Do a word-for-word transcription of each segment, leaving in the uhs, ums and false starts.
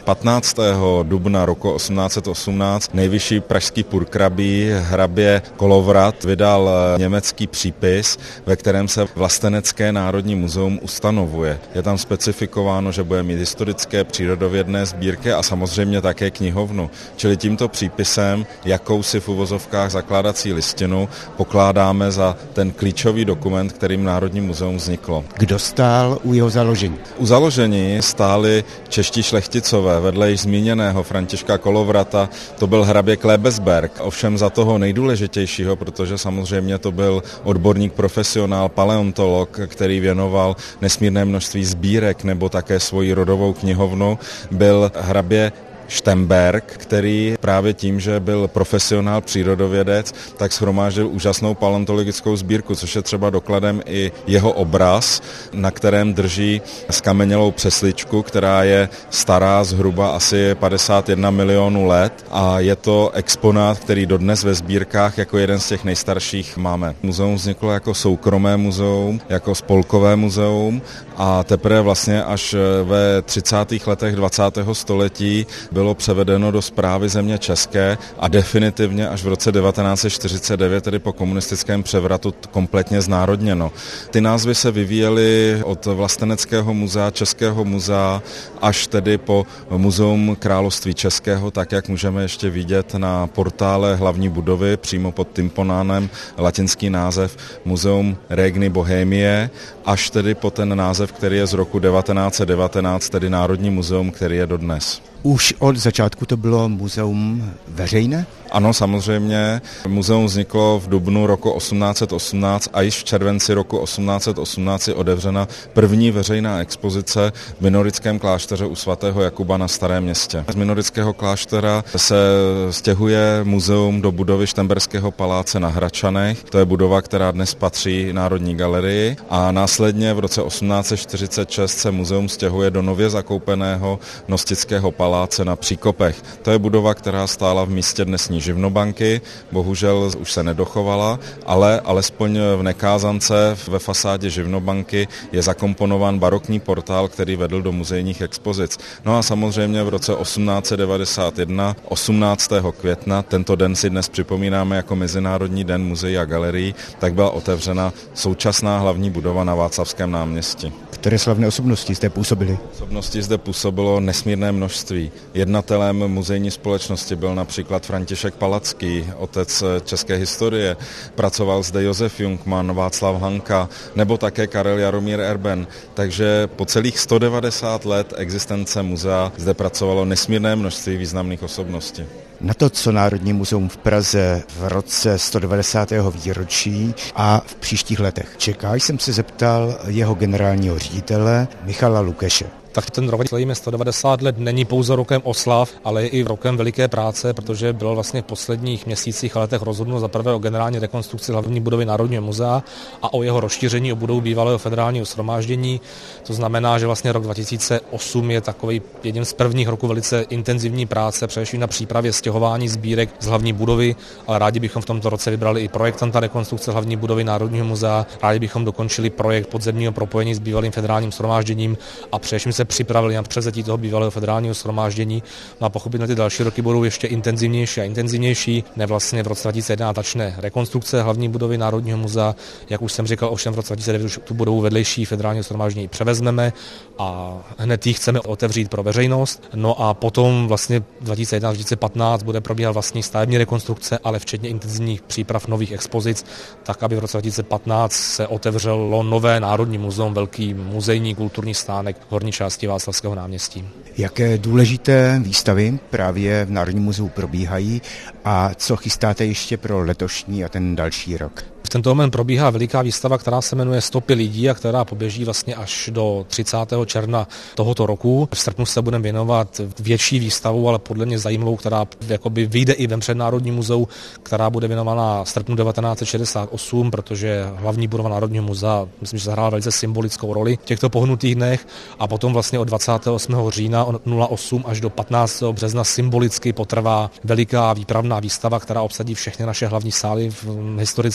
patnáctého dubna roku osmnáct set osmnáct nejvyšší pražský purkrabí hrabě Kolovrat vydal německý přípis, ve kterém se vlastenecké národní muzeum ustanovuje. Je tam specifikováno, že bude mít historické, přírodovědné sbírky a samozřejmě také knihovnu. Čili tímto přípisem, jakousi v uvozovkách zakládací listinu, pokládáme za ten klíčový dokument, kterým Národní muzeum vzniklo. Kdo stál u jeho založení? U založení stáli čeští šlechticové, vedle již zmíněného Františka Kolovrata, to byl hrabě Klebesberg. Ovšem za toho nejdůležitějšího, protože samozřejmě to byl odborník, profesionál, paleontolog, který věnoval nesmírné množství sbírek nebo také svoji rodovou knihovnu, byl hrabě Štemberg, který právě tím, že byl profesionál přírodovědec, tak shromáždil úžasnou paleontologickou sbírku, což je třeba dokladem i jeho obraz, na kterém drží skamenělou přesličku, která je stará zhruba asi padesát jedna milionů let a je to exponát, který dodnes ve sbírkách jako jeden z těch nejstarších máme. Muzeum vzniklo jako soukromé muzeum, jako spolkové muzeum a teprve vlastně až ve třicátých letech dvacátého století bylo převedeno do správy země české a definitivně až v roce devatenáct set čtyřicet devět, tedy po komunistickém převratu, kompletně znárodněno. Ty názvy se vyvíjely od Vlasteneckého muzea, Českého muzea, až tedy po Muzeum království českého, tak jak můžeme ještě vidět na portále hlavní budovy, přímo pod tymponánem latinský název Muzeum Regni Bohemie, až tedy po ten název, který je z roku devatenáct set devatenáct, tedy Národní muzeum, který je dodnes. Už od začátku to bylo muzeum veřejné? Ano, samozřejmě. Muzeum vzniklo v dubnu roku osmnáct set osmnáct a již v červenci roku osmnáct set osmnáct je otevřena první veřejná expozice v Minorickém klášteře u svatého Jakuba na Starém Městě. Z Minorického kláštera se stěhuje muzeum do budovy Štemberského paláce na Hradčanech. To je budova, která dnes patří Národní galerii a následně v roce osmnáct set čtyřicet šest se muzeum stěhuje do nově zakoupeného Nostického paláce na Příkopech. To je budova, která stála v místě dnesní živnobanky, bohužel už se nedochovala, ale alespoň v nekázance ve fasádě živnobanky je zakomponován barokní portál, který vedl do muzejních expozic. No a samozřejmě v roce osmnáct set devadesát jedna, osmnáctého května, tento den si dnes připomínáme jako Mezinárodní den muzeí a galerií, tak byla otevřena současná hlavní budova na Václavském náměstí. Které slavné osobnosti zde působily? Osobnosti zde působilo nesmírné množství. Jednatelem muzejní společnosti byl například František Palacký, otec české historie. Pracoval zde Josef Jungmann, Václav Hanka nebo také Karel Jaromír Erben. Takže po celých sto devadesát let existence muzea zde pracovalo nesmírné množství významných osobností. Na to, co Národní muzeum v Praze v roce sto devadesátého výročí a v příštích letech čeká, jsem se zeptal jeho generálního ředitele Michala Lukeše. Tak ten rok slavíme sto devadesát let není pouze rokem oslav, ale i rokem veliké práce, protože bylo vlastně v posledních měsících a letech rozhodnuto za prvé o generální rekonstrukci hlavní budovy Národního muzea a o jeho rozšíření o budovu bývalého federálního shromáždění. To znamená, že vlastně rok dva tisíce osm je takový jedním z prvních roků velice intenzivní práce, především na přípravě stěhování sbírek z hlavní budovy, ale rádi bychom v tomto roce vybrali i projektanta rekonstrukce hlavní budovy Národního muzea, rádi bychom dokončili projekt podzemního propojení s bývalým federálním shromážděním a především se připravili na převzetí toho bývalého federálního shromáždění. No a pochopitelně ty další roky budou ještě intenzivnější a intenzivnější. Ne vlastně v roce dva tisíce jedenáct začne rekonstrukce hlavní budovy Národního muzea. Jak už jsem říkal, ovšem v roce dva tisíce devět už tu budovu vedlejší federálního shromáždění převezmeme a hned ji chceme otevřít pro veřejnost. No a potom vlastně dva tisíce jedenáct dva tisíce patnáct bude probíhat vlastní stavební rekonstrukce, ale včetně intenzivních příprav nových expozic, tak aby v roce dva tisíce patnáct se otevřelo nové Národní muzeum, velký muzejní kulturní stánek v horní části Václavského náměstí. Jaké důležité výstavy právě v Národním muzeu probíhají a co chystáte ještě pro letošní a ten další rok? V tento moment probíhá veliká výstava, která se jmenuje Stopy lidí a která poběží vlastně až do třicátého června tohoto roku. V srpnu se budeme věnovat větší výstavu, ale podle mě zajímavou, která jakoby vyjde i vem před Národní muzeu, která bude věnovaná srpnu devatenáct set šedesát osm, protože hlavní budova Národního muzea, myslím, že zahrála velice symbolickou roli v těchto pohnutých dnech a potom vlastně od dvacátého osmého října nula osm až do patnáctého března symbolicky potrvá veliká výpravná výstava, která obsadí všechny naše hlavní sály v historické budově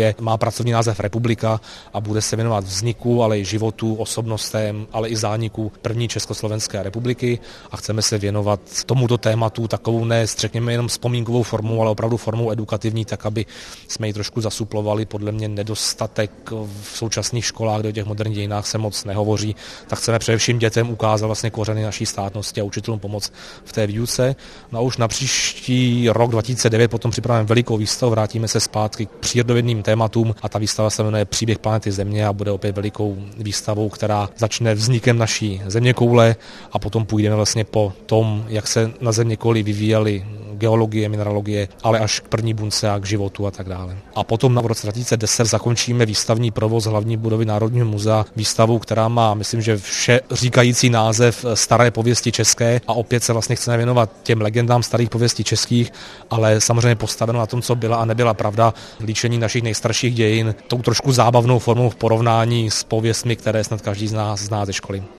Karlově, má pracovní název Republika a bude se věnovat vzniku, ale i životu, osobnostem, ale i zániku první Československé republiky a chceme se věnovat tomuto tématu takovou ne, řekněme, jenom vzpomínkovou formou, ale opravdu formou edukativní, tak aby jsme ji trošku zasuplovali. Podle mě nedostatek v současných školách, kde o těch moderních dějinách se moc nehovoří, tak chceme především dětem ukázat vlastně kořeny naší státnosti a učitelům pomoct v té výuce. No a už na příští rok dva tisíce devět potom připravujeme velikou výstavu, vrátíme se zpátky k přírodovědným tématům a ta výstava se jmenuje Příběh planety Země a bude opět velikou výstavou, která začne vznikem naší zeměkoule a potom půjdeme vlastně po tom, jak se na zeměkouli vyvíjely geologie, mineralogie, ale až k první bunce a k životu a tak dále. A potom v roce dva tisíce deset zakončíme výstavní provoz hlavní budovy Národního muzea výstavou, která má, myslím, že vše říkající název Staré pověsti české a opět se vlastně chceme věnovat těm legendám starých pověstí českých, ale samozřejmě postaveno na tom, co byla a nebyla pravda, líčení našich nejstarších dějin, tou trošku zábavnou formou v porovnání s pověstmi, které snad každý z nás zná ze školy.